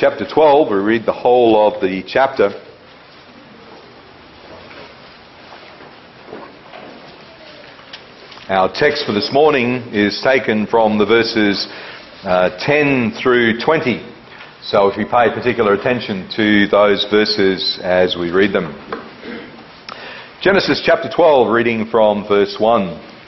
chapter 12. We read the whole of the chapter. Our text for this morning is taken from the verses 10 through 20. So if you pay particular attention to those verses as we read them. Genesis chapter 12, reading from verse 1.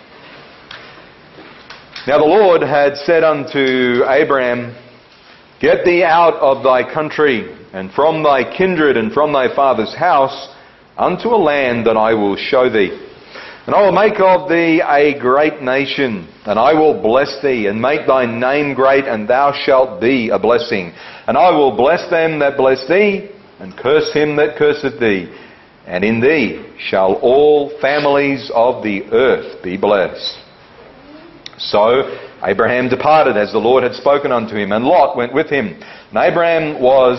Now the Lord had said unto Abraham, Get thee out of thy country, and from thy kindred, and from thy father's house, unto a land that I will show thee. And I will make of thee a great nation, and I will bless thee, and make thy name great, and thou shalt be a blessing. And I will bless them that bless thee, and curse him that curseth thee. And in thee shall all families of the earth be blessed. So Abraham departed as the Lord had spoken unto him, and Lot went with him. And Abraham was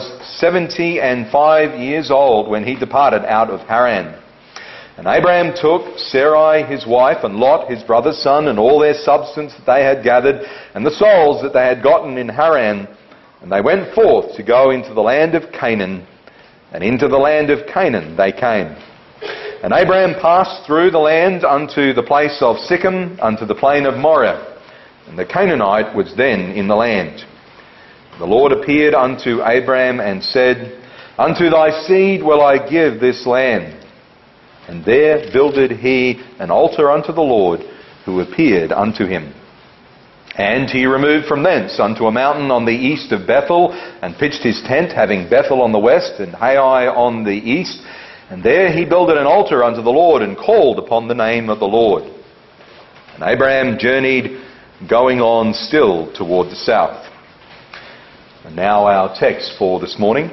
75 years old when he departed out of Haran. And Abraham took Sarai his wife, and Lot his brother's son, and all their substance that they had gathered, and the souls that they had gotten in Haran. And they went forth to go into the land of Canaan. And into the land of Canaan they came. And Abraham passed through the land unto the place of Sichem, unto the plain of Moriah. And the Canaanite was then in the land. The Lord appeared unto Abraham and said, Unto thy seed will I give this land. And there builded he an altar unto the Lord, who appeared unto him. And he removed from thence unto a mountain on the east of Bethel, and pitched his tent, having Bethel on the west, and Hai on the east. And there he builded an altar unto the Lord, and called upon the name of the Lord. And Abraham journeyed, going on still toward the south. And now our text for this morning.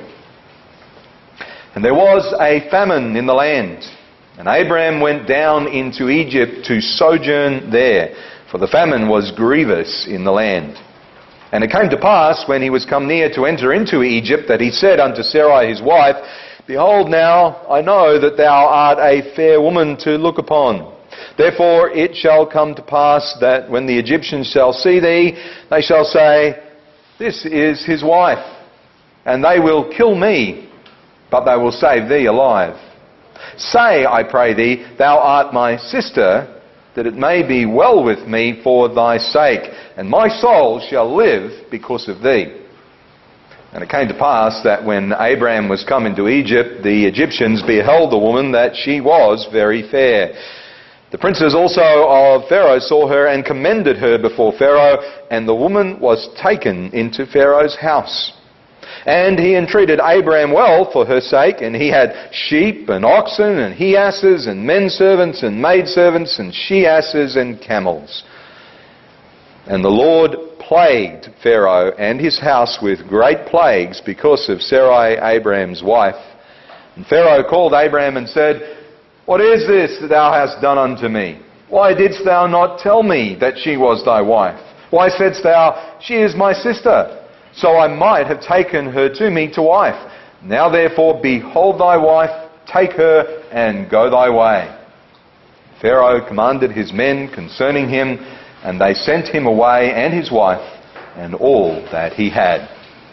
And there was a famine in the land, and Abraham went down into Egypt to sojourn there, for the famine was grievous in the land. And it came to pass, when he was come near to enter into Egypt, that he said unto Sarai his wife, Behold now, I know that thou art a fair woman to look upon. Therefore it shall come to pass that when the Egyptians shall see thee, they shall say, This is his wife. And they will kill me, but they will save thee alive. Say, I pray thee, Thou art my sister, that it may be well with me for thy sake, and my soul shall live because of thee. And it came to pass that when Abraham was come into Egypt, the Egyptians beheld the woman, that she was very fair. The princes also of Pharaoh saw her, and commended her before Pharaoh, and the woman was taken into Pharaoh's house. And he entreated Abraham well for her sake, and he had sheep and oxen and he-asses and men servants and maid servants and she-asses and camels. And the Lord plagued Pharaoh and his house with great plagues because of Sarai, Abraham's wife. And Pharaoh called Abraham and said, What is this that thou hast done unto me? Why didst thou not tell me that she was thy wife? Why saidst thou, She is my sister? So I might have taken her to me to wife. Now therefore, behold thy wife, take her, and go thy way. Pharaoh commanded his men concerning him, and they sent him away, and his wife, and all that he had.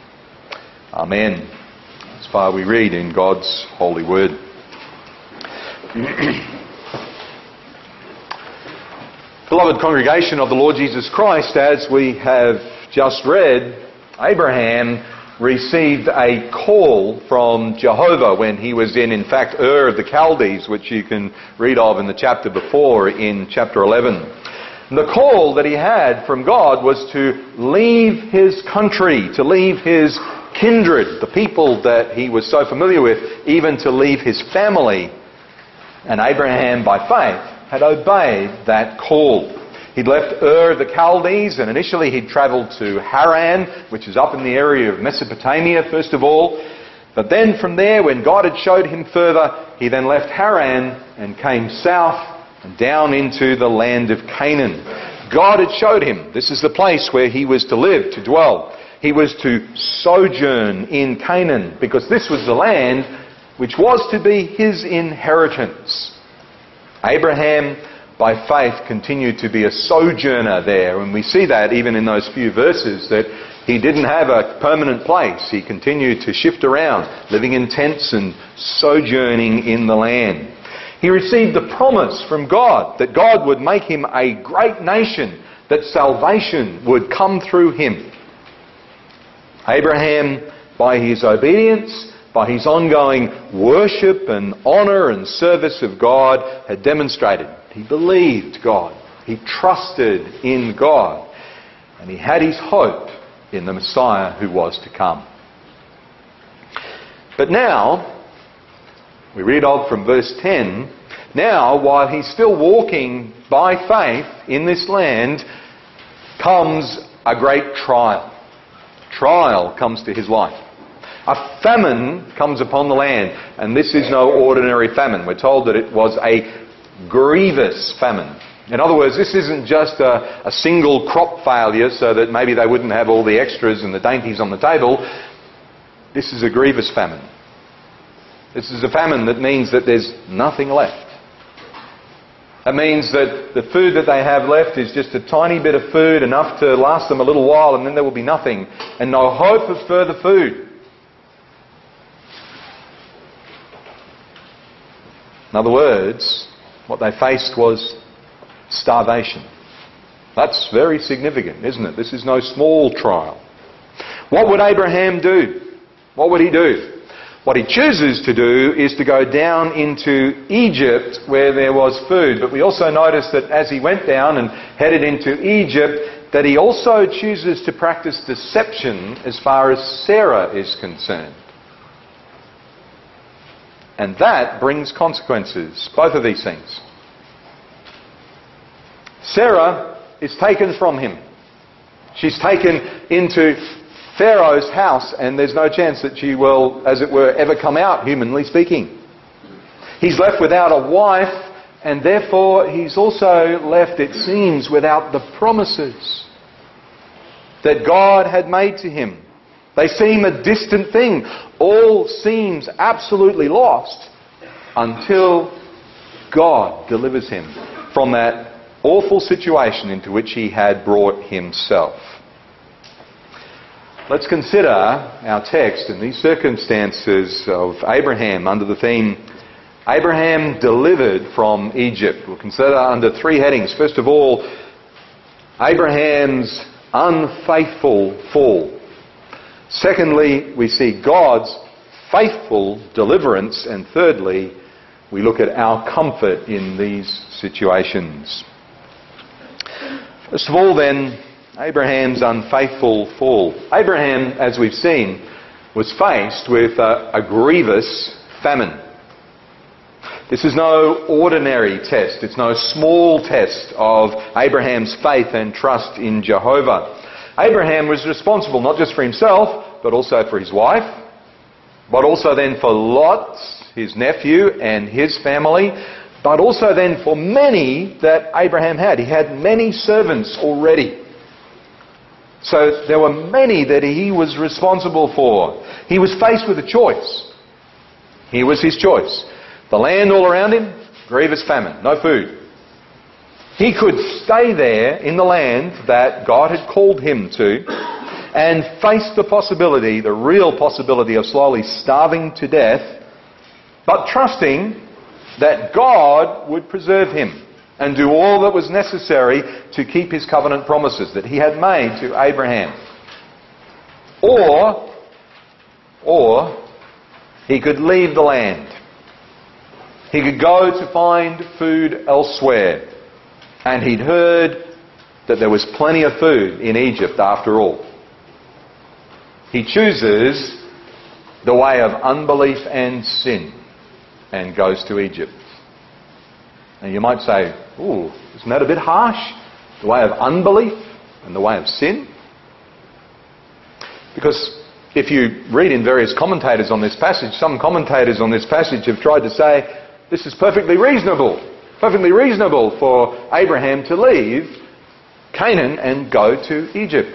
Amen. As far we read in God's holy word. Beloved congregation of the Lord Jesus Christ, as we have just read, Abraham received a call from Jehovah when he was in fact, Ur of the Chaldees, which you can read of in the chapter before, in chapter 11. And the call that he had from God was to leave his country, to leave his kindred, the people that he was so familiar with, even to leave his family. And Abraham, by faith, had obeyed that call. He'd left Ur of the Chaldees, and initially he'd travelled to Haran, which is up in the area of Mesopotamia, first of all. But then from there, when God had showed him further, he then left Haran and came south and down into the land of Canaan. God had showed him this is the place where he was to live, to dwell. He was to sojourn in Canaan, because this was the land which was to be his inheritance. Abraham, by faith, continued to be a sojourner there. And we see that even in those few verses that He didn't have a permanent place. He continued to shift around, living in tents and sojourning in the land. He received the promise from God that God would make him a great nation, that salvation would come through him. Abraham, by his obedience, by his ongoing worship and honour and service of God, had demonstrated he believed God, he trusted in God, and he had his hope in the Messiah who was to come. But now, we read on from verse 10, now while he's still walking by faith in this land, comes a great trial. Trial comes to his life. A famine comes upon the land, and this is no ordinary famine. We're told that it was a grievous famine. In other words, this isn't just a single crop failure so that maybe they wouldn't have all the extras and the dainties on the table. This is a grievous famine. This is a famine that means that there's nothing left. That means that the food that they have left is just a tiny bit of food, enough to last them a little while, and then there will be nothing, and no hope of further food. In other words, what they faced was starvation. That's very significant, isn't it? This is no small trial. What would Abraham do? What would he do? What he chooses to do is to go down into Egypt where there was food. But we also notice that as he went down and headed into Egypt, that he also chooses to practice deception as far as Sarah is concerned. And that brings consequences, both of these things. Sarah is taken from him. She's taken into Pharaoh's house, and there's no chance that she will, as it were, ever come out, humanly speaking. He's left without a wife, and therefore he's also left, it seems, without the promises that God had made to him. They seem a distant thing. All seems absolutely lost until God delivers him from that awful situation into which he had brought himself. Let's consider our text and these circumstances of Abraham under the theme, Abraham delivered from Egypt. We'll consider under three headings. First of all, Abraham's unfaithful fall. Secondly, we see God's faithful deliverance. And thirdly, we look at our comfort in these situations. First of all then, Abraham's unfaithful fall. Abraham, as we've seen, was faced with a grievous famine. This is no ordinary test. It's no small test of Abraham's faith and trust in Jehovah. Abraham was responsible not just for himself, but also for his wife, but also then for Lot, his nephew, and his family, but also then for many that Abraham had. He had many servants already. So there were many that he was responsible for. He was faced with a choice. Here was his choice. The land all around him, grievous famine, no food. He could stay there in the land that God had called him to and face the possibility, the real possibility of slowly starving to death, but trusting that God would preserve him and do all that was necessary to keep his covenant promises that he had made to Abraham. Or he could leave the land. He could go to find food elsewhere. And he'd heard that there was plenty of food in Egypt after all. He chooses the way of unbelief and sin and goes to Egypt. And you might say, ooh, isn't that a bit harsh? The way of unbelief and the way of sin? Because if you read in various commentators on this passage, some commentators on this passage have tried to say, this is perfectly reasonable for Abraham to leave Canaan and go to Egypt.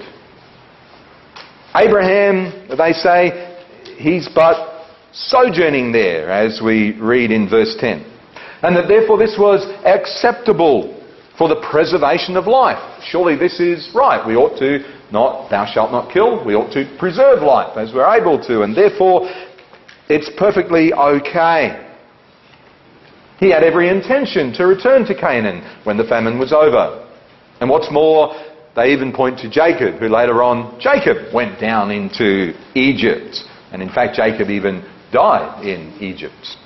Abraham, they say, he's but sojourning there, as we read in verse 10. And that therefore this was acceptable for the preservation of life. Surely this is right. We ought to not thou shalt not kill. We ought to preserve life as we're able to, and therefore it's perfectly okay. He had every intention to return to Canaan when the famine was over. And what's more, they even point to Jacob, who later on, Jacob went down into Egypt. And in fact, Jacob even died in Egypt.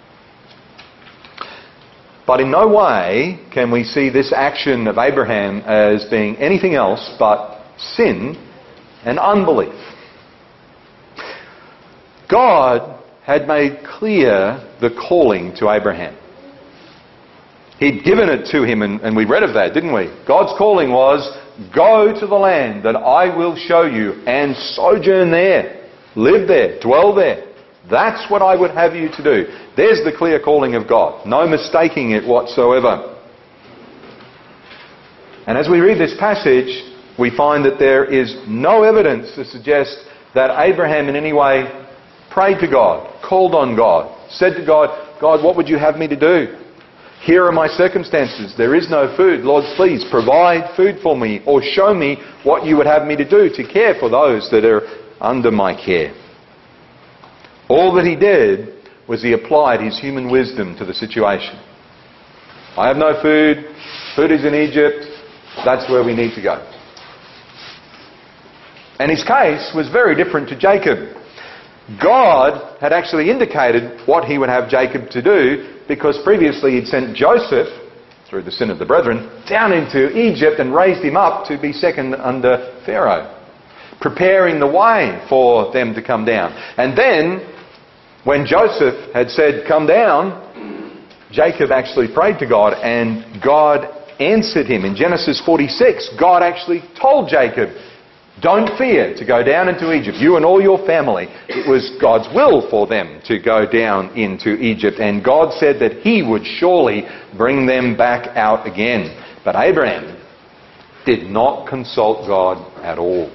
But in no way can we see this action of Abraham as being anything else but sin and unbelief. God had made clear the calling to Abraham. He'd given it to him, and we read of that, didn't we? God's calling was, go to the land that I will show you and sojourn there. Live there, dwell there. That's what I would have you to do. There's the clear calling of God. No mistaking it whatsoever. And as we read this passage, we find that there is no evidence to suggest that Abraham in any way prayed to God, called on God, said to God, God, what would you have me to do? Here are my circumstances. There is no food. Lord, please provide food for me, or show me what you would have me to do to care for those that are under my care. All that he did was he applied his human wisdom to the situation. I have no food. Food is in Egypt. That's where we need to go. And his case was very different to Jacob. God had actually indicated what he would have Jacob to do, because previously he'd sent Joseph, through the sin of the brethren, down into Egypt and raised him up to be second under Pharaoh, preparing the way for them to come down. And then, when Joseph had said, come down, Jacob actually prayed to God, and God answered him. In Genesis 46, God actually told Jacob, don't fear to go down into Egypt, you and all your family. It was God's will for them to go down into Egypt, and God said that he would surely bring them back out again. But Abraham did not consult God at all.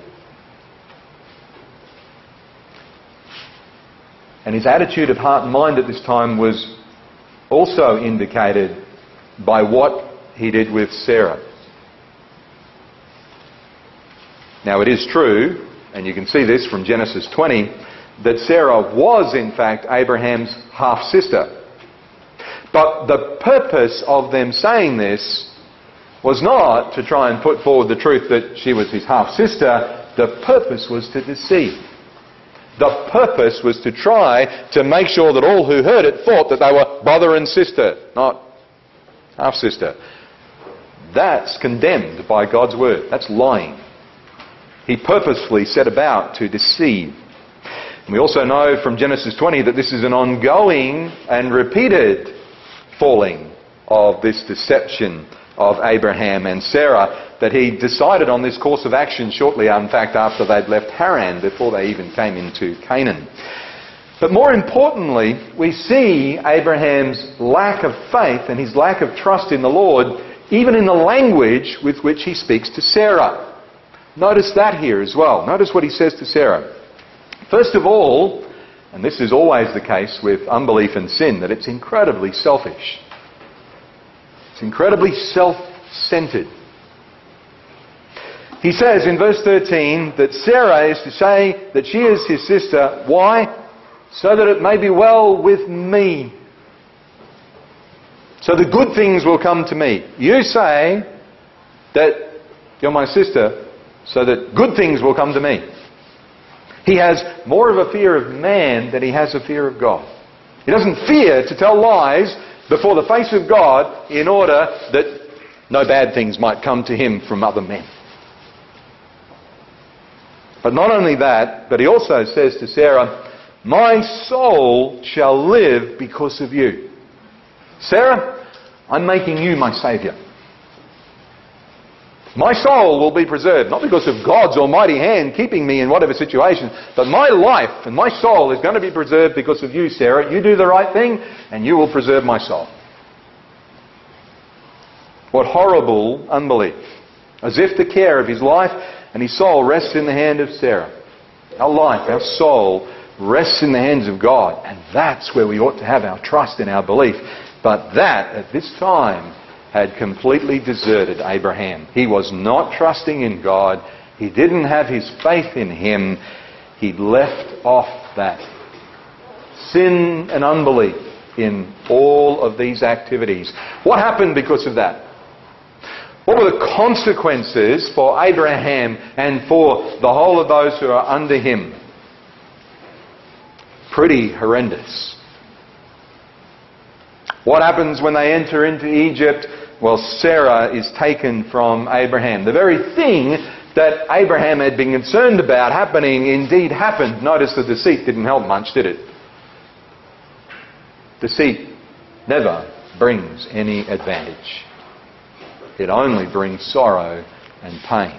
And his attitude of heart and mind at this time was also indicated by what he did with Sarah. Now it is true, and you can see this from Genesis 20, that Sarah was in fact Abraham's half-sister. But the purpose of them saying this was not to try and put forward the truth that she was his half-sister. The purpose was to deceive. The purpose was to try to make sure that all who heard it thought that they were brother and sister, not half-sister. That's condemned by God's word. That's lying. He purposefully set about to deceive. And we also know from Genesis 20 that this is an ongoing and repeated falling of this deception of Abraham and Sarah, that he decided on this course of action shortly, in fact, after they'd left Haran, before they even came into Canaan. But more importantly, we see Abraham's lack of faith and his lack of trust in the Lord, even in the language with which he speaks to Sarah. Notice that here as well. Notice what he says to Sarah. First of all, and this is always the case with unbelief and sin, that it's incredibly selfish. It's incredibly self-centered. He says in verse 13 that Sarah is to say that she is his sister. Why? So that it may be well with me. So the good things will come to me. You say that you're my sister so that good things will come to me. He has more of a fear of man than he has a fear of God. He doesn't fear to tell lies before the face of God in order that no bad things might come to him from other men. But not only that, but he also says to Sarah, my soul shall live because of you. Sarah, I'm making you my saviour. My soul will be preserved, not because of God's almighty hand keeping me in whatever situation, but my life and my soul is going to be preserved because of you, Sarah. You do the right thing and you will preserve my soul. What horrible unbelief. As if the care of his life and his soul rests in the hand of Sarah. Our life, our soul rests in the hands of God, and that's where we ought to have our trust and our belief. But that, at this time, had completely deserted Abraham. He was not trusting in God. He didn't have his faith in him. He left off that. Sin and unbelief in all of these activities. What happened because of that? What were the consequences for Abraham and for the whole of those who are under him? Pretty horrendous. What happens when they enter into Egypt? Well, Sarah is taken from Abraham. The very thing that Abraham had been concerned about happening indeed happened. Notice the deceit didn't help much, did it? Deceit never brings any advantage. It only brings sorrow and pain.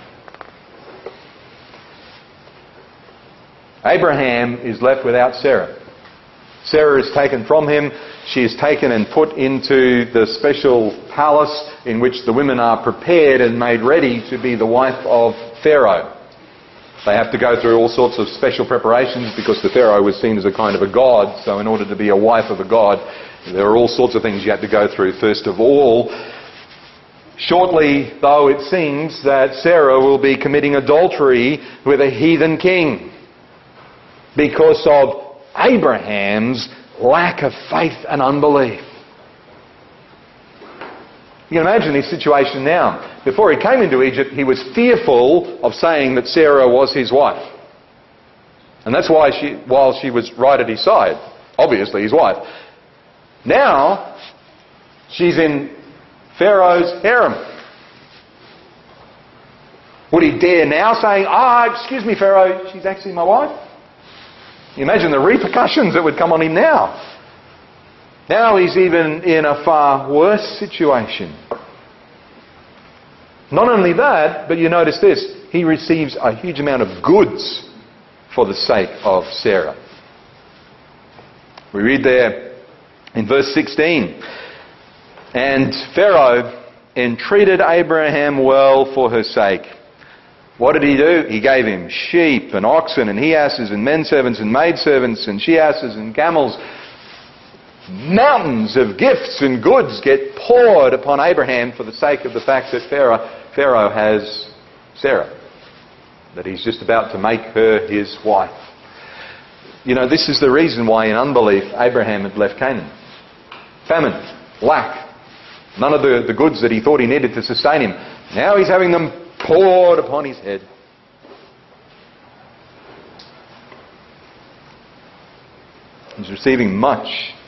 Abraham is left without Sarah. Sarah is taken from him. She is taken and put into the special palace in which the women are prepared and made ready to be the wife of Pharaoh. They have to go through all sorts of special preparations because the Pharaoh was seen as a kind of a god. So in order to be a wife of a god, there are all sorts of things you have to go through. First of all, shortly though it seems that Sarah will be committing adultery with a heathen king because of Abraham's lack of faith and unbelief. You can imagine his situation now. Before he came into Egypt, he was fearful of saying that Sarah was his wife. And that's why while she was right at his side, obviously his wife. Now, she's in Pharaoh's harem. Would he dare now saying, excuse me, Pharaoh, she's actually my wife? You imagine the repercussions that would come on him now. Now he's even in a far worse situation. Not only that, but you notice this, he receives a huge amount of goods for the sake of Sarah. We read there in verse 16, and Pharaoh entreated Abraham well for her sake. What did he do? He gave him sheep and oxen and he-asses and men-servants and maidservants and she-asses and camels. Mountains of gifts and goods get poured upon Abraham for the sake of the fact that Pharaoh has Sarah, that he's just about to make her his wife. You know, this is the reason why in unbelief Abraham had left Canaan. Famine, lack, none of the goods that he thought he needed to sustain him. Now he's having them poured upon his head. He's receiving much.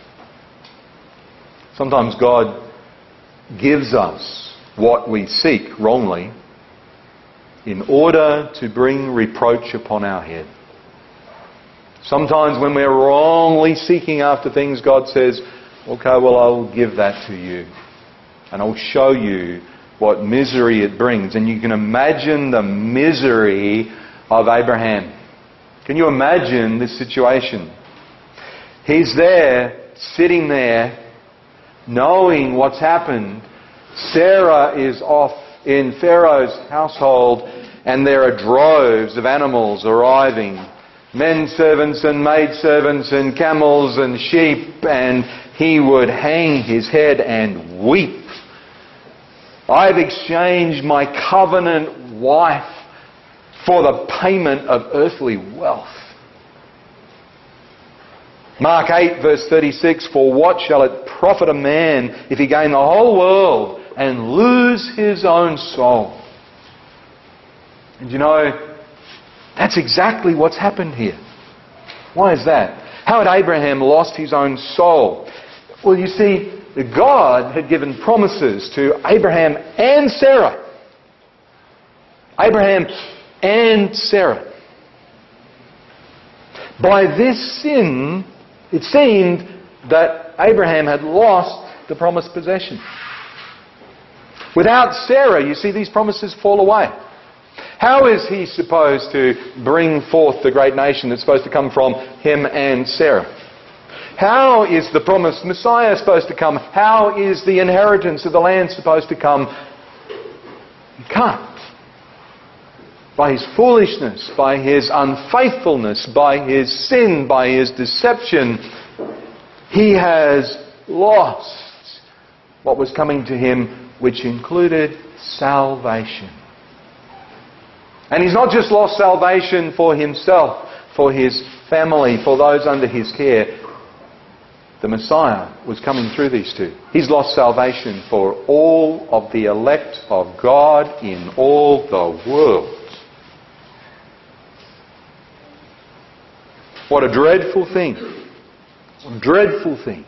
Sometimes God gives us what we seek wrongly in order to bring reproach upon our head. Sometimes when we're wrongly seeking after things, God says, okay, well, I'll give that to you. And I'll show you what misery it brings. And you can imagine the misery of Abraham. Can you imagine this situation? He's there, sitting there, knowing what's happened. Sarah is off in Pharaoh's household, and there are droves of animals arriving. Men servants and maid servants and camels and sheep, and he would hang his head and weep. I've exchanged my covenant wife for the payment of earthly wealth. Mark 8 verse 36, for what shall it profit a man if he gain the whole world and lose his own soul? And you know, that's exactly what's happened here. Why is that? How had Abraham lost his own soul? Well, you see, God had given promises to Abraham and Sarah. Abraham and Sarah. By this sin, it seemed that Abraham had lost the promised possession. Without Sarah, you see, these promises fall away. How is he supposed to bring forth the great nation that's supposed to come from him and Sarah? How is the promised Messiah supposed to come? How is the inheritance of the land supposed to come? He can't. By his foolishness, by his unfaithfulness, by his sin, by his deception, he has lost what was coming to him, which included salvation. And he's not just lost salvation for himself, for his family, for those under his care. The Messiah was coming through these two. He's lost salvation for all of the elect of God in all the world. What a dreadful thing. What a dreadful thing.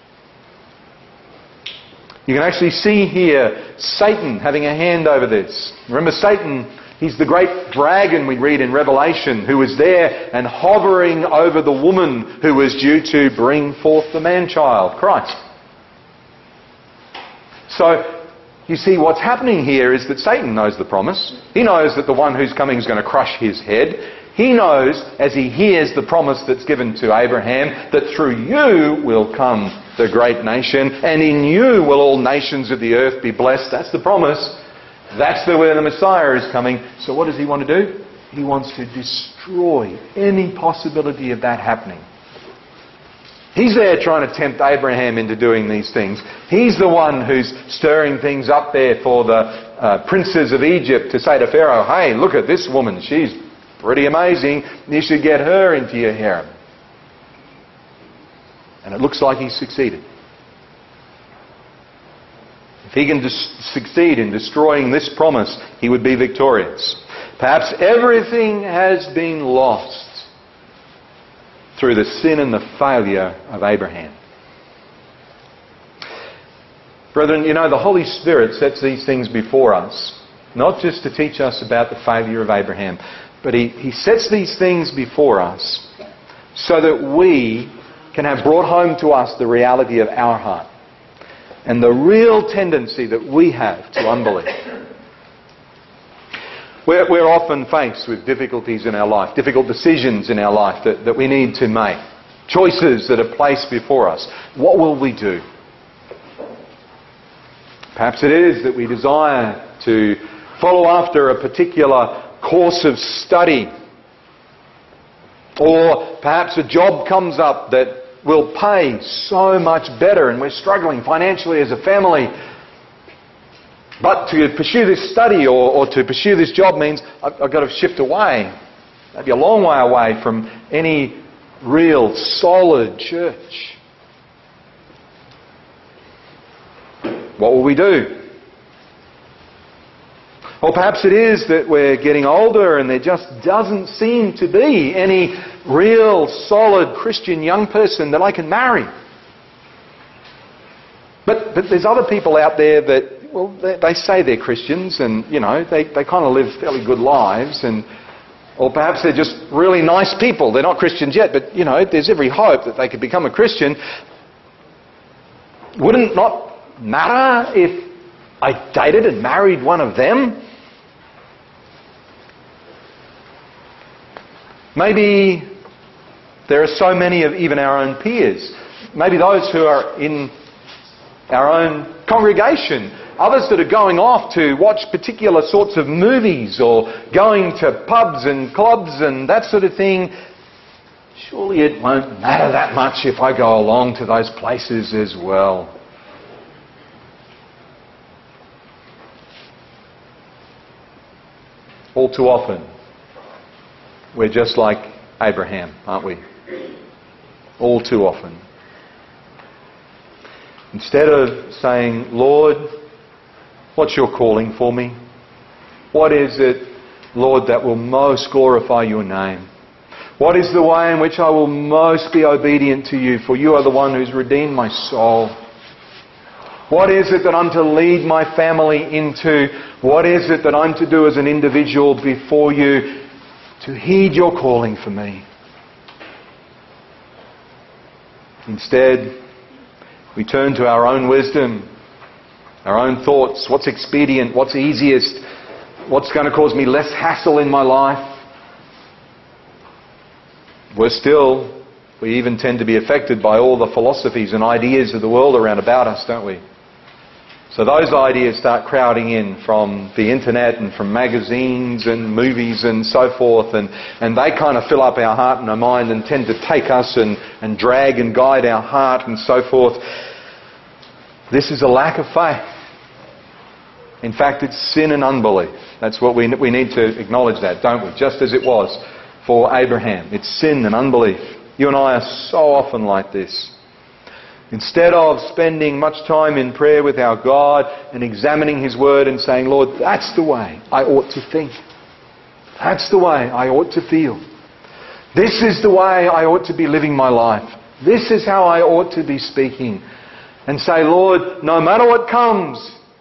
You can actually see here Satan having a hand over this. Remember Satan, he's the great dragon we read in Revelation, who was there and hovering over the woman who was due to bring forth the man-child, Christ. So, you see what's happening here is that Satan knows the promise. He knows that the one who's coming is going to crush his head. He knows, as he hears the promise that's given to Abraham, that through you will come the great nation, and in you will all nations of the earth be blessed. That's the promise. That's where the Messiah is coming. So what does he want to do? He wants to destroy any possibility of that happening. He's there trying to tempt Abraham into doing these things. He's the one who's stirring things up there for the princes of Egypt to say to Pharaoh, hey, look at this woman. She's pretty amazing. You should get her into your harem. And it looks like he's succeeded. If he can succeed in destroying this promise, he would be victorious. Perhaps everything has been lost through the sin and the failure of Abraham. Brethren, you know, the Holy Spirit sets these things before us, not just to teach us about the failure of Abraham, but he sets these things before us so that we can have brought home to us the reality of our heart and the real tendency that we have to unbelief. We're often faced with difficulties in our life, difficult decisions in our life that we need to make, choices that are placed before us. What will we do? Perhaps it is that we desire to follow after a particular course of study, or perhaps a job comes up that will pay so much better and we're struggling financially as a family. But to pursue this study or to pursue this job means I've got to shift away, maybe a long way away from any real solid church. What will we do? Or perhaps it is that we're getting older and there just doesn't seem to be any real solid Christian young person that I can marry. But there's other people out there that, well, they say they're Christians and, you know, they kind of live fairly good lives, and or perhaps they're just really nice people. They're not Christians yet, but, you know, there's every hope that they could become a Christian. Wouldn't it not matter if I dated and married one of them? Maybe there are so many of even our own peers, maybe those who are in our own congregation, others that are going off to watch particular sorts of movies or going to pubs and clubs and that sort of thing. Surely it won't matter that much if I go along to those places as well. All too often, we're just like Abraham, aren't we? All too often. Instead of saying, Lord, what's your calling for me? What is it, Lord, that will most glorify your name? What is the way in which I will most be obedient to you? For you are the one who's redeemed my soul. What is it that I'm to lead my family into? What is it that I'm to do as an individual before you to heed your calling for me? Instead, we turn to our own wisdom, our own thoughts, what's expedient, what's easiest, what's going to cause me less hassle in my life. Worse still, we even tend to be affected by all the philosophies and ideas of the world around about us, don't we? So those ideas start crowding in from the internet and from magazines and movies and so forth, and they kind of fill up our heart and our mind and tend to take us and drag and guide our heart and so forth. This is a lack of faith. In fact, it's sin and unbelief. That's what we need to acknowledge that, don't we? Just as it was for Abraham. It's sin and unbelief. You and I are so often like this. Instead of spending much time in prayer with our God and examining His Word and saying, Lord, that's the way I ought to think. That's the way I ought to feel. This is the way I ought to be living my life. This is how I ought to be speaking. And say, Lord, no matter what comes,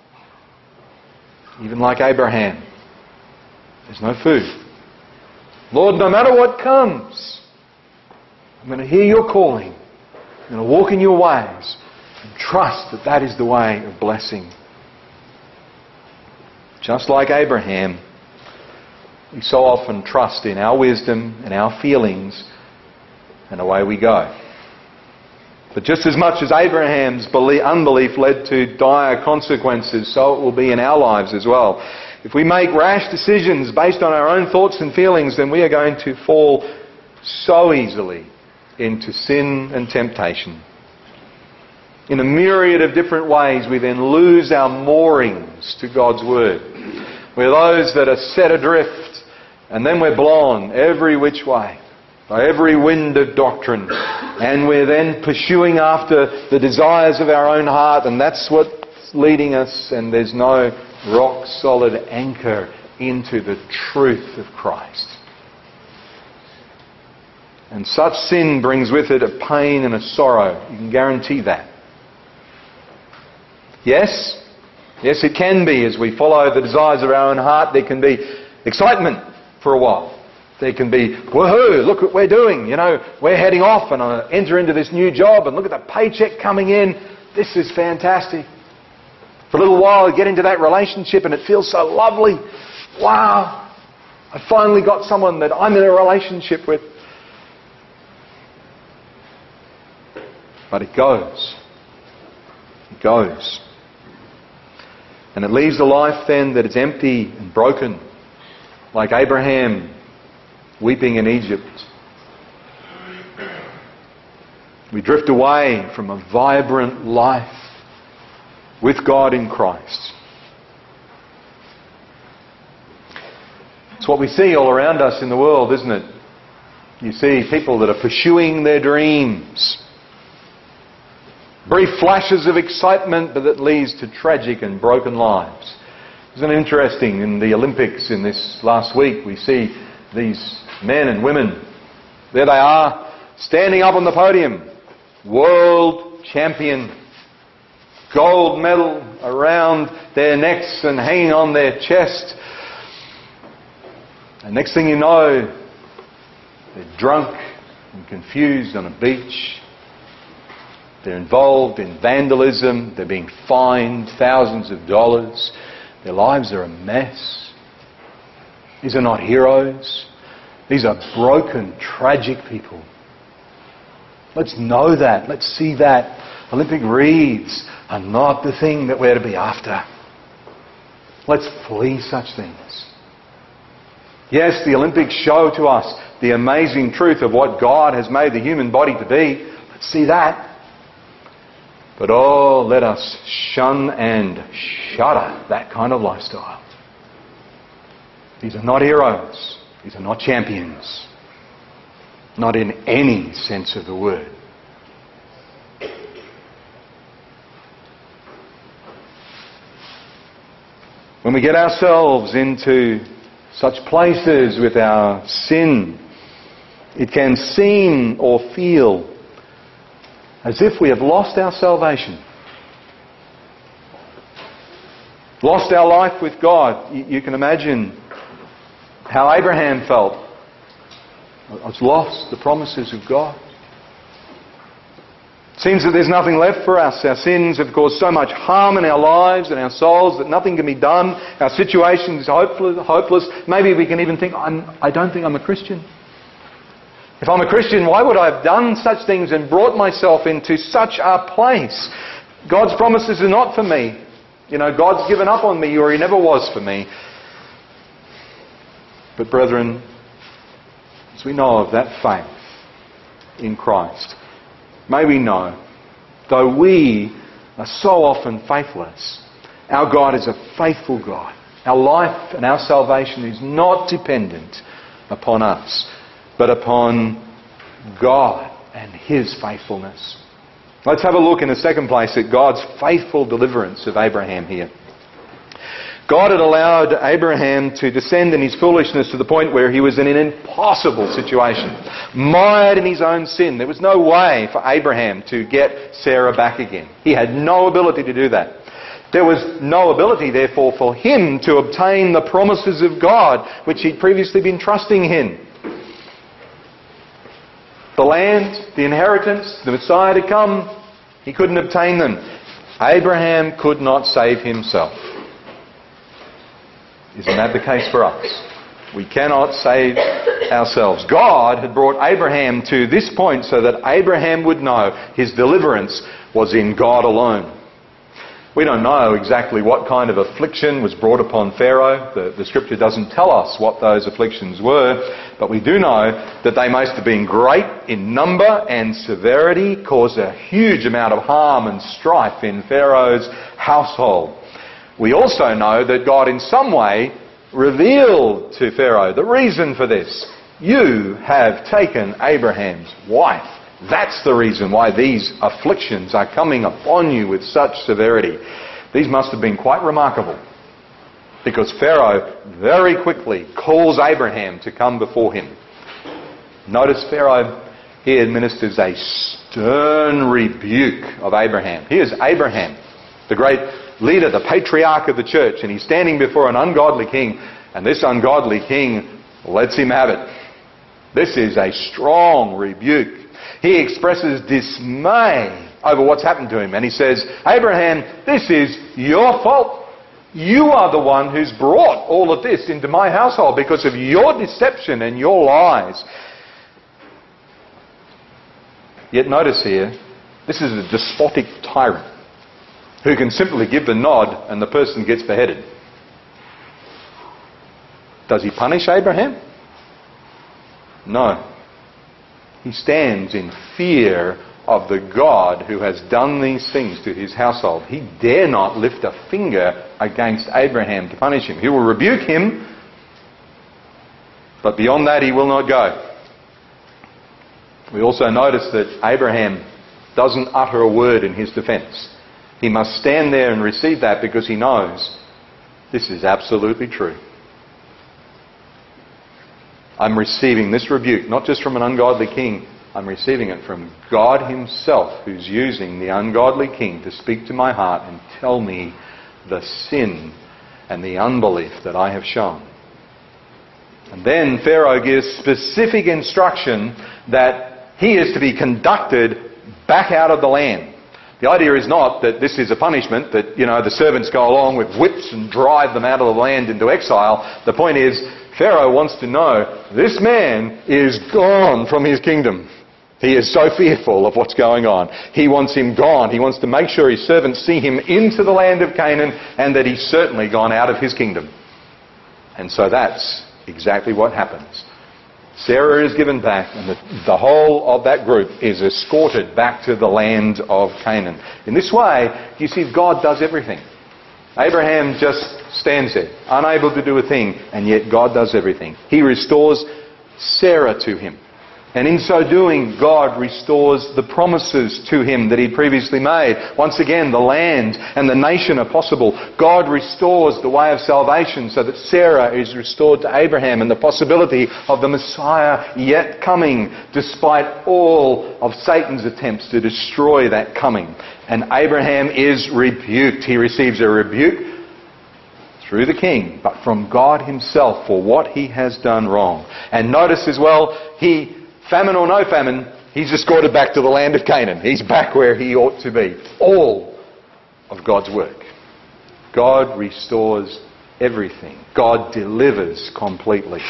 even like Abraham, there's no food. Lord, no matter what comes, I'm going to hear your calling. I'm going to walk in your ways and trust that that is the way of blessing. Just like Abraham, we so often trust in our wisdom and our feelings, and away we go. But just as much as Abraham's unbelief led to dire consequences, so it will be in our lives as well. If we make rash decisions based on our own thoughts and feelings, then we are going to fall so easily into sin and temptation. In a myriad of different ways, we then lose our moorings to God's Word. We're those that are set adrift, and then we're blown every which way by every wind of doctrine, and we're then pursuing after the desires of our own heart, and that's what's leading us, and there's no rock-solid anchor into the truth of Christ. And such sin brings with it a pain and a sorrow. You can guarantee that. Yes, it can be. As we follow the desires of our own heart, there can be excitement for a while. There can be, woohoo, look what we're doing. You know, we're heading off and I enter into this new job and look at the paycheck coming in. This is fantastic. For a little while, I get into that relationship and it feels so lovely. Wow, I finally got someone that I'm in a relationship with. But it goes. It goes. And it leaves a life then that is empty and broken, like Abraham weeping in Egypt. We drift away from a vibrant life with God in Christ. It's what we see all around us in the world, isn't it? You see people that are pursuing their dreams. Brief flashes of excitement, but that leads to tragic and broken lives. Isn't it interesting, in the Olympics in this last week, we see these men and women, there they are, standing up on the podium, world champion, gold medal around their necks and hanging on their chest. And next thing you know, they're drunk and confused on a beach. They're involved in vandalism. They're being fined thousands of dollars. Their lives are a mess. These are not heroes. These are broken, tragic people. Let's know that. Let's see that. Olympic wreaths are not the thing that we're to be after. Let's flee such things. Yes, the Olympics show to us the amazing truth of what God has made the human body to be. Let's see that. But oh, let us shun and shudder that kind of lifestyle. These are not heroes. These are not champions. Not in any sense of the word. When we get ourselves into such places with our sin, it can seem or feel as if we have lost our salvation. Lost our life with God. You can imagine how Abraham felt. I've lost the promises of God. It seems that there's nothing left for us. Our sins have caused so much harm in our lives and our souls that nothing can be done. Our situation is hopeless. Maybe we can even think, I don't think I'm a Christian. If I'm a Christian, why would I have done such things and brought myself into such a place? God's promises are not for me. You know, God's given up on me, or He never was for me. But brethren, as we know of that faith in Christ, may we know, though we are so often faithless, Our God is a faithful God. Our life and our salvation is not dependent upon us, but upon God and His faithfulness. Let's have a look in the second place at God's faithful deliverance of Abraham here. God had allowed Abraham to descend in his foolishness to the point where he was in an impossible situation, mired in his own sin. There was no way for Abraham to get Sarah back again. He had no ability to do that. There was no ability, therefore, for him to obtain the promises of God which he'd previously been trusting in. The land, the inheritance, the Messiah to come, he couldn't obtain them. Abraham could not save himself. Isn't that the case for us? We cannot save ourselves. God had brought Abraham to this point so that Abraham would know his deliverance was in God alone. We don't know exactly what kind of affliction was brought upon Pharaoh. The Scripture doesn't tell us what those afflictions were, but we do know that they must have been great in number and severity, caused a huge amount of harm and strife in Pharaoh's household. We also know that God in some way revealed to Pharaoh the reason for this. You have taken Abraham's wife. That's the reason why these afflictions are coming upon you with such severity. These must have been quite remarkable, because Pharaoh very quickly calls Abraham to come before him. Notice Pharaoh here administers a stern rebuke of Abraham. Here's Abraham, the great leader, the patriarch of the church, and he's standing before an ungodly king, and this ungodly king lets him have it. This is a strong rebuke. He expresses dismay over what's happened to him, and he says, Abraham, this is your fault. You are the one who's brought all of this into my household because of your deception and your lies. Yet notice here, this is a despotic tyrant who can simply give the nod and the person gets beheaded. Does he punish Abraham? No. He stands in fear of the God who has done these things to his household. He dare not lift a finger against Abraham to punish him. He will rebuke him, but beyond that he will not go. We also notice that Abraham doesn't utter a word in his defence. He must stand there and receive that because he knows this is absolutely true. I'm receiving this rebuke, not just from an ungodly king. I'm receiving it from God himself, who's using the ungodly king to speak to my heart and tell me the sin and the unbelief that I have shown. And then Pharaoh gives specific instruction that he is to be conducted back out of the land. The idea is not that this is a punishment, that, the servants go along with whips and drive them out of the land into exile. The point is, Pharaoh wants to know, this man is gone from his kingdom. He is so fearful of what's going on. He wants him gone. He wants to make sure his servants see him into the land of Canaan and that he's certainly gone out of his kingdom. And so that's exactly what happens. Sarah is given back, and the whole of that group is escorted back to the land of Canaan. In this way, you see, God does everything. Abraham just stands there, unable to do a thing, and yet God does everything. He restores Sarah to him. And in so doing, God restores the promises to him that he'd previously made. Once again, the land and the nation are possible. God restores the way of salvation so that Sarah is restored to Abraham and the possibility of the Messiah yet coming, despite all of Satan's attempts to destroy that coming. And Abraham is rebuked. He receives a rebuke through the king, but from God himself for what he has done wrong. And notice as well, famine or no famine, he's escorted back to the land of Canaan. He's back where he ought to be. All of God's work. God restores everything. God delivers completely.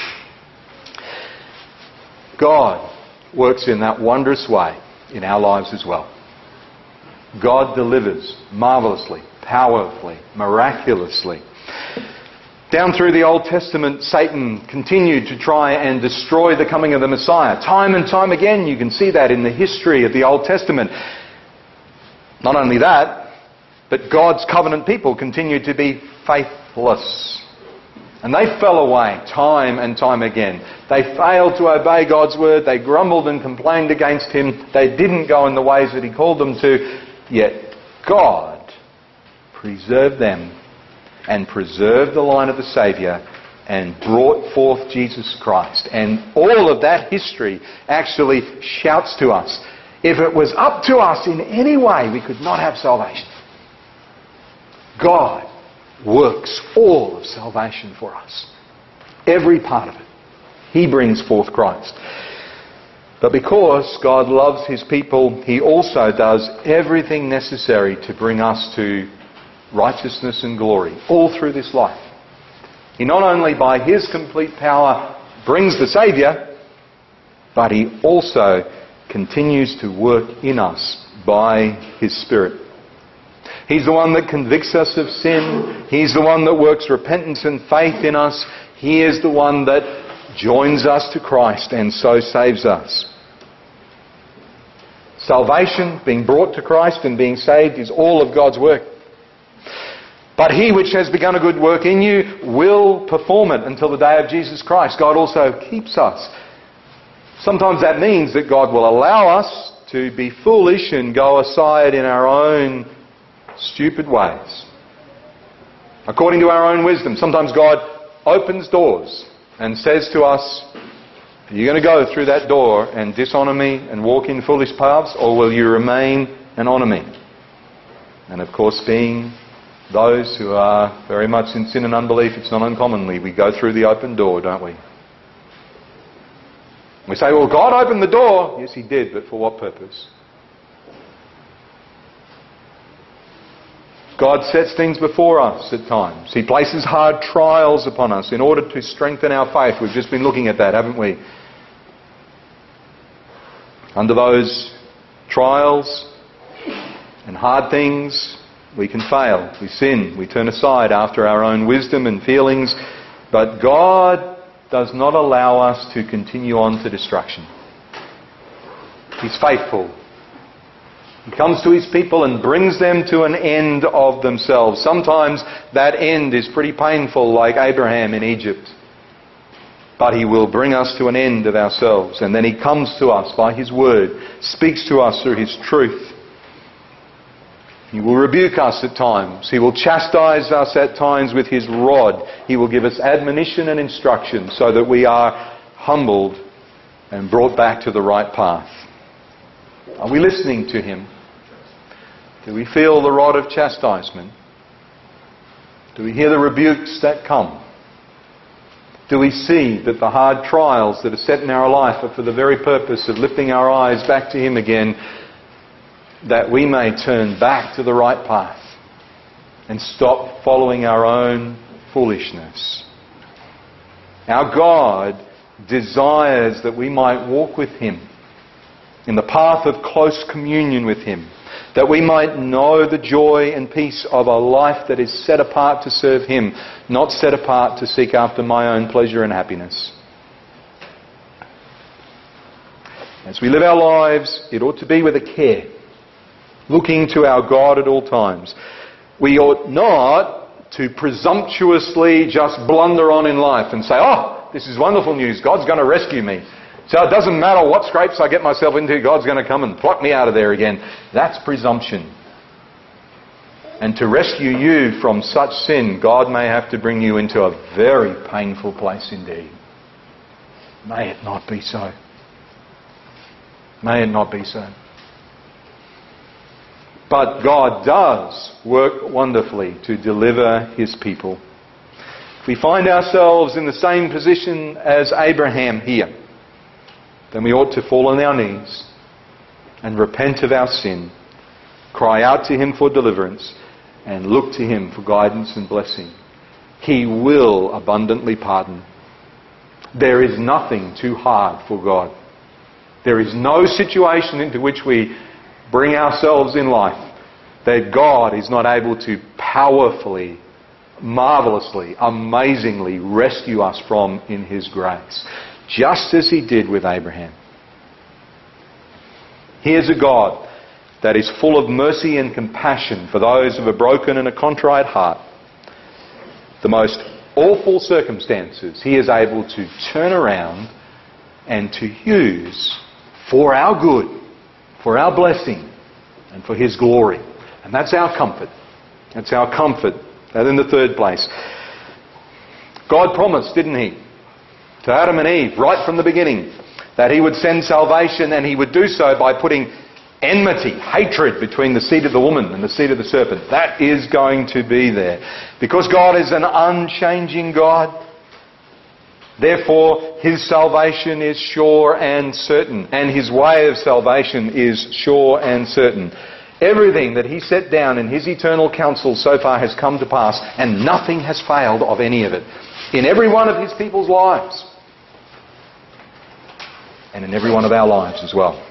God works in that wondrous way in our lives as well. God delivers marvellously, powerfully, miraculously. Down through the Old Testament, Satan continued to try and destroy the coming of the Messiah. Time and time again, you can see that in the history of the Old Testament. Not only that, But God's covenant people continued to be faithless. And they fell away time and time again. They failed to obey God's word. They grumbled and complained against Him. They didn't go in the ways that He called them to. Yet God preserved them and preserved the line of the Saviour and brought forth Jesus Christ. And all of that history actually shouts to us, if it was up to us in any way, we could not have salvation. God works all of salvation for us. Every part of it. He brings forth Christ. But because God loves His people, He also does everything necessary to bring us to righteousness and glory all through this life. He not only by His complete power brings the Saviour, but He also continues to work in us by His Spirit. He's the one that convicts us of sin. He's the one that works repentance and faith in us. He is the one that joins us to Christ and so saves us. Salvation, being brought to Christ and being saved, is all of God's work. But He which has begun a good work in you will perform it until the day of Jesus Christ. God also keeps us. Sometimes that means that God will allow us to be foolish and go aside in our own stupid ways, according to our own wisdom. Sometimes God opens doors and says to us, are you going to go through that door and dishonour me and walk in foolish paths, or will you remain and honour me? And of course, being those who are very much in sin and unbelief, it's not uncommonly we go through the open door, don't we? We say, well, God opened the door. Yes, He did, but for what purpose? God sets things before us at times. He places hard trials upon us in order to strengthen our faith. We've just been looking at that, haven't we? Under those trials and hard things, we can fail. We sin. We turn aside after our own wisdom and feelings. But God does not allow us to continue on to destruction. He's faithful. He comes to His people and brings them to an end of themselves. Sometimes that end is pretty painful, like Abraham in Egypt. But He will bring us to an end of ourselves. And then He comes to us by His word, speaks to us through His truth. He will rebuke us at times. He will chastise us at times with His rod. He will give us admonition and instruction so that we are humbled and brought back to the right path. Are we listening to Him? Do we feel the rod of chastisement? Do we hear the rebukes that come? Do we see that the hard trials that are set in our life are for the very purpose of lifting our eyes back to Him again, that we may turn back to the right path and stop following our own foolishness? Our God desires that we might walk with Him in the path of close communion with Him, that we might know the joy and peace of a life that is set apart to serve Him, not set apart to seek after my own pleasure and happiness. As we live our lives, it ought to be with a care, looking to our God at all times. We ought not to presumptuously just blunder on in life and say, oh, this is wonderful news, God's going to rescue me. So it doesn't matter what scrapes I get myself into, God's going to come and pluck me out of there again. That's presumption. And to rescue you from such sin, God may have to bring you into a very painful place indeed. May it not be so. May it not be so. But God does work wonderfully to deliver His people. If we find ourselves in the same position as Abraham here, then we ought to fall on our knees and repent of our sin, cry out to Him for deliverance, and look to Him for guidance and blessing. He will abundantly pardon. There is nothing too hard for God. There is no situation into which we bring ourselves in life that God is not able to powerfully, marvellously, amazingly rescue us from in His grace. Just as He did with Abraham. He is a God that is full of mercy and compassion for those of a broken and a contrite heart, the most awful circumstances He is able to turn around and to use for our good, for our blessing, and for His glory. And that's our comfort. That's our comfort. And in the third place, God promised, didn't He, to Adam and Eve right from the beginning, that He would send salvation, and He would do so by putting enmity, hatred between the seed of the woman and the seed of the serpent. That is going to be there. Because God is an unchanging God, therefore His salvation is sure and certain, and His way of salvation is sure and certain. Everything that He set down in His eternal counsel so far has come to pass, and nothing has failed of any of it. In every one of His people's lives, and in every one of our lives as well.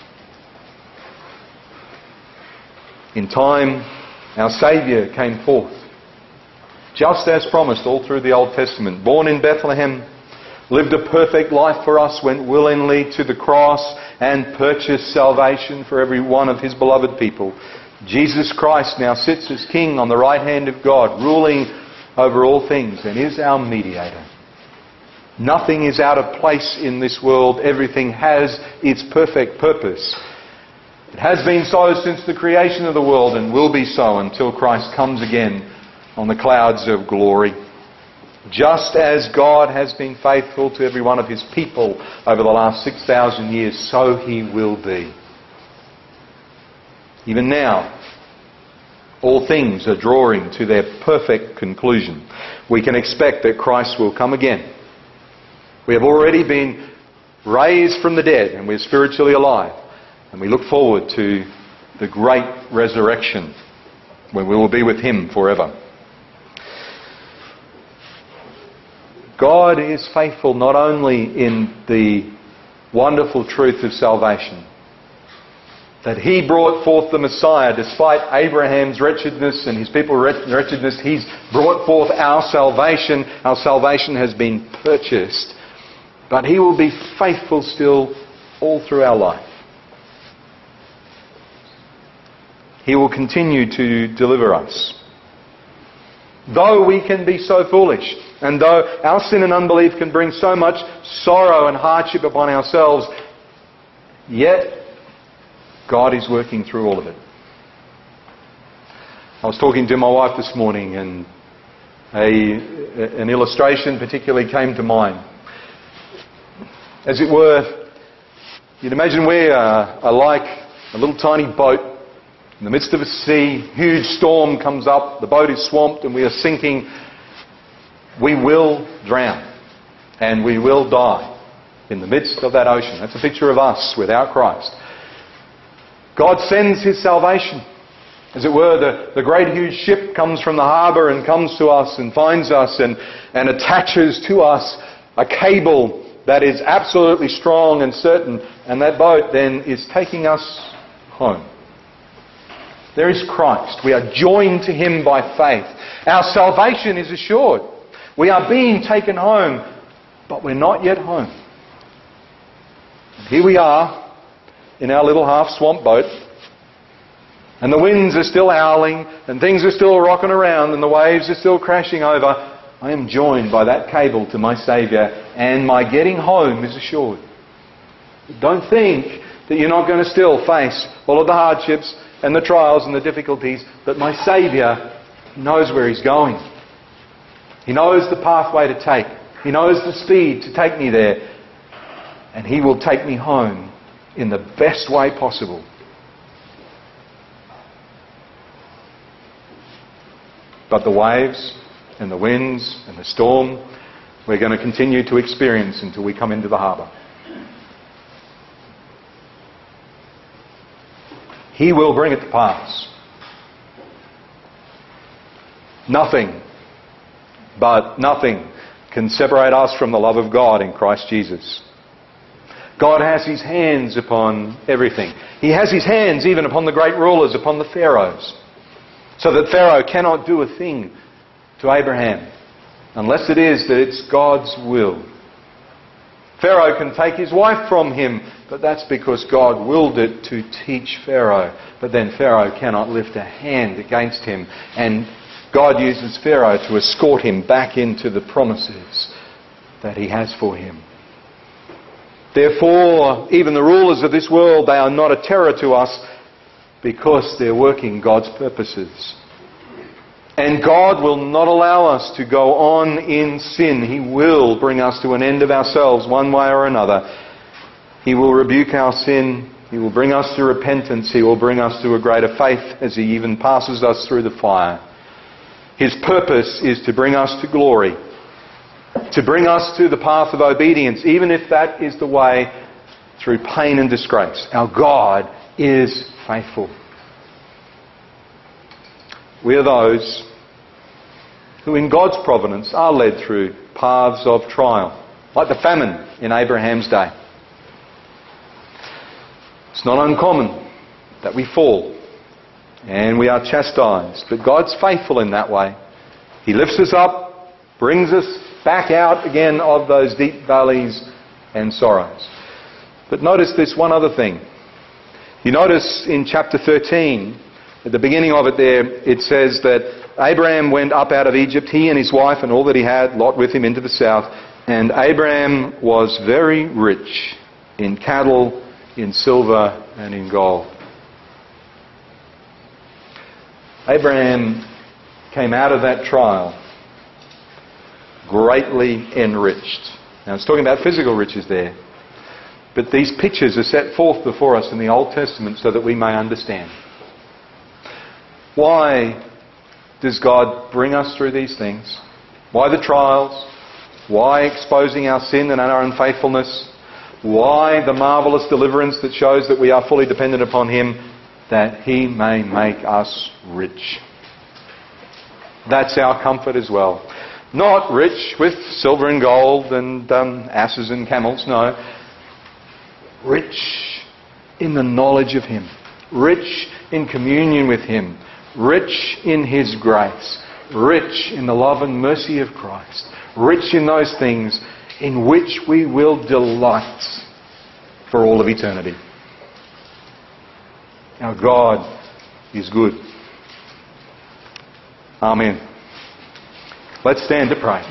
In time, our Saviour came forth, just as promised all through the Old Testament. Born in Bethlehem, lived a perfect life for us, went willingly to the cross and purchased salvation for every one of His beloved people. Jesus Christ now sits as King on the right hand of God, ruling over all things, and is our mediator. Nothing is out of place in this world. Everything has its perfect purpose. It has been so since the creation of the world, and will be so until Christ comes again on the clouds of glory. Just as God has been faithful to every one of His people over the last 6,000 years, so He will be. Even now, all things are drawing to their perfect conclusion. We can expect that Christ will come again. We have already been raised from the dead, and we're spiritually alive. And we look forward to the great resurrection, when we will be with Him forever. God is faithful not only in the wonderful truth of salvation, that He brought forth the Messiah despite Abraham's wretchedness and his people's wretchedness. He's brought forth our salvation. Our salvation has been purchased. But He will be faithful still all through our life. He will continue to deliver us. Though we can be so foolish, and though our sin and unbelief can bring so much sorrow and hardship upon ourselves, yet God is working through all of it. I was talking to my wife this morning, and an illustration particularly came to mind. As it were, you'd imagine we are like a little tiny boat in the midst of a sea. Huge storm comes up, the boat is swamped, and we are sinking. We will drown, and we will die in the midst of that ocean. That's a picture of us without Christ. God sends His salvation. As it were, the great huge ship comes from the harbour and comes to us and finds us and attaches to us a cable that is absolutely strong and certain, and that boat then is taking us home. There is Christ. We are joined to Him by faith. Our salvation is assured. We are being taken home, but we're not yet home. And here we are in our little half-swamp boat, and the winds are still howling, and things are still rocking around, and the waves are still crashing over. I am joined by that cable to my Saviour, and my getting home is assured. Don't think that you're not going to still face all of the hardships and the trials and the difficulties, but my Saviour knows where He's going. He knows the pathway to take. He knows the speed to take me there. And He will take me home in the best way possible. But the waves and the winds and the storm, we're going to continue to experience until we come into the harbour. He will bring it to pass. Nothing, but nothing, can separate us from the love of God in Christ Jesus. God has His hands upon everything. He has His hands even upon the great rulers, upon the pharaohs, so that Pharaoh cannot do a thing to Abraham unless it is that it's God's will. Pharaoh can take his wife from him, but that's because God willed it to teach Pharaoh. But then Pharaoh cannot lift a hand against him, and God uses Pharaoh to escort him back into the promises that he has for him. Therefore, even the rulers of this world, they are not a terror to us because they're working God's purposes. And God will not allow us to go on in sin. He will bring us to an end of ourselves one way or another. He will rebuke our sin. He will bring us to repentance. He will bring us to a greater faith as He even passes us through the fire. His purpose is to bring us to glory, to bring us to the path of obedience, even if that is the way through pain and disgrace. Our God is faithful. We are those who in God's providence are led through paths of trial, like the famine in Abraham's day. It's not uncommon that we fall and we are chastised, but God's faithful in that way. He lifts us up, brings us back out again of those deep valleys and sorrows. But notice this one other thing. You notice in chapter 13, at the beginning of it there, it says that Abraham went up out of Egypt, he and his wife and all that he had, Lot with him into the south. And Abraham was very rich in cattle, in silver and in gold. Abraham came out of that trial greatly enriched. Now it's talking about physical riches there. But these pictures are set forth before us in the Old Testament so that we may understand. Why does God bring us through these things? Why the trials? Why exposing our sin and our unfaithfulness? Why the marvellous deliverance that shows that we are fully dependent upon Him? That He may make us rich. That's our comfort as well. Not rich with silver and gold and asses and camels, no. Rich in the knowledge of Him. Rich in communion with Him. Rich in His grace. Rich in the love and mercy of Christ. Rich in those things in which we will delight for all of eternity. Our God is good. Amen. Let's stand to pray.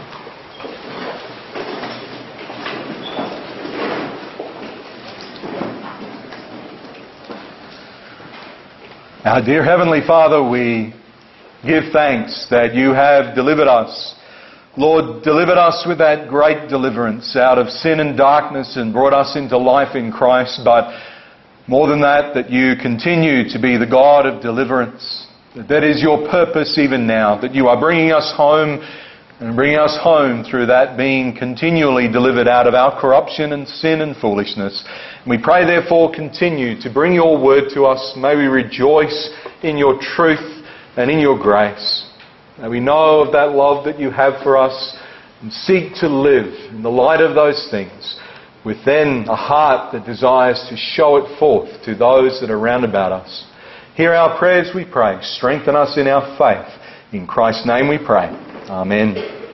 Our dear Heavenly Father, we give thanks that You have delivered us. Lord, delivered us with that great deliverance out of sin and darkness and brought us into life in Christ. But more than that, that You continue to be the God of deliverance. That is Your purpose even now, that You are bringing us home and bringing us home through that being continually delivered out of our corruption and sin and foolishness. We pray therefore continue to bring Your word to us. May we rejoice in Your truth and in Your grace. May we know of that love that You have for us and seek to live in the light of those things with then a heart that desires to show it forth to those that are round about us. Hear our prayers, we pray. Strengthen us in our faith. In Christ's name we pray. Amen.